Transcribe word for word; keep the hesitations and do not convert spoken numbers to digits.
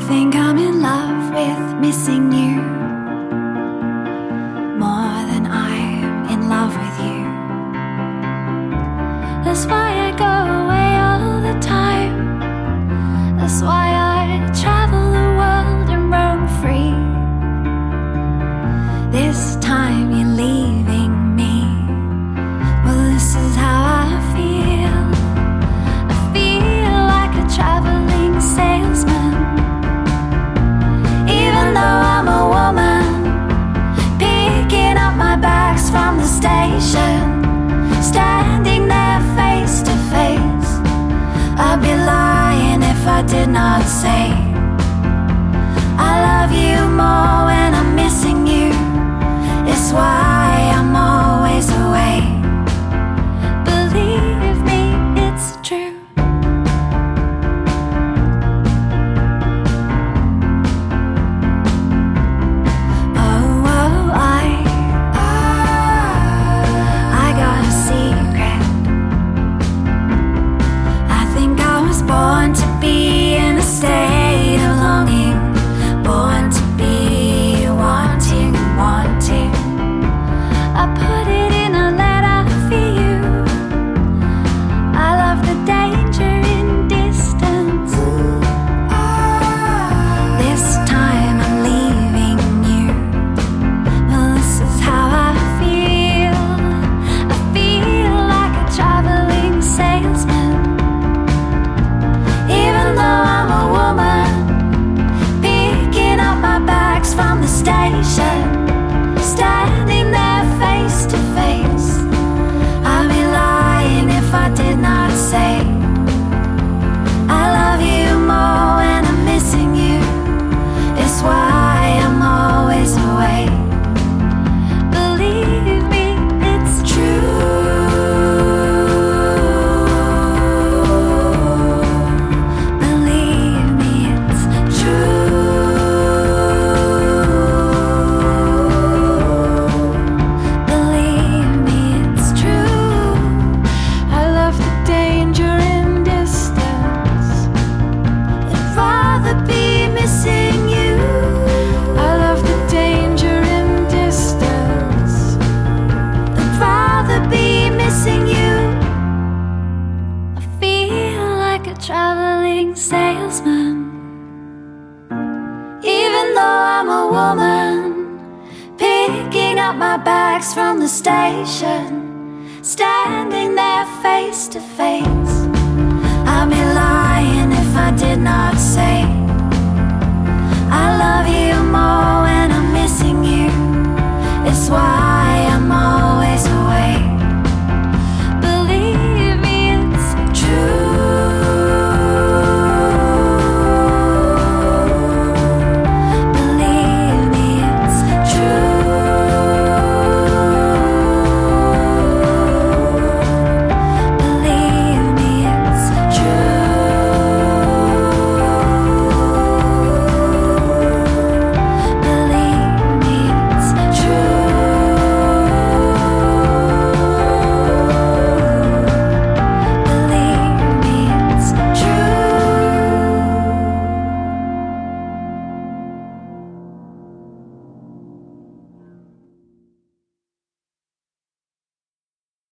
think I'm in love with missing you more than I'm in love with you. That's why I go away all the time. That's why I travel the world and roam free. This time you're leaving me. Well, this is how I feel. I feel like a traveling salesman. Even though I'm a woman, picking up my bags from the station, standing there face to face. I'd be lying if I did not say I love you more when I'm missing you. It's why I'm always away. Believe me, it's true. Oh, oh, I, I got a secret. I think I was born to be in a state of longing, born to be wanting and wanting. I put it in a letter for you. I love the danger in distance. This time I'm leaving you. Well, this is how I feel. I feel like a traveling salesman. Even though I'm a woman, picking up my bags from the station, standing there face to face. I'd be lying if I did not say I love you more when I'm missing you. It's why I'm always away. Believe me, it's true. Believe me, it's true. Believe me, it's true. I love the danger in distance. I'd rather be missing you. I love the danger in distance. I'd rather be missing you. I feel like a traveling salesman. Even though I'm a woman, picking up my bags from the station, standing there face to face. I'd be lying if I did not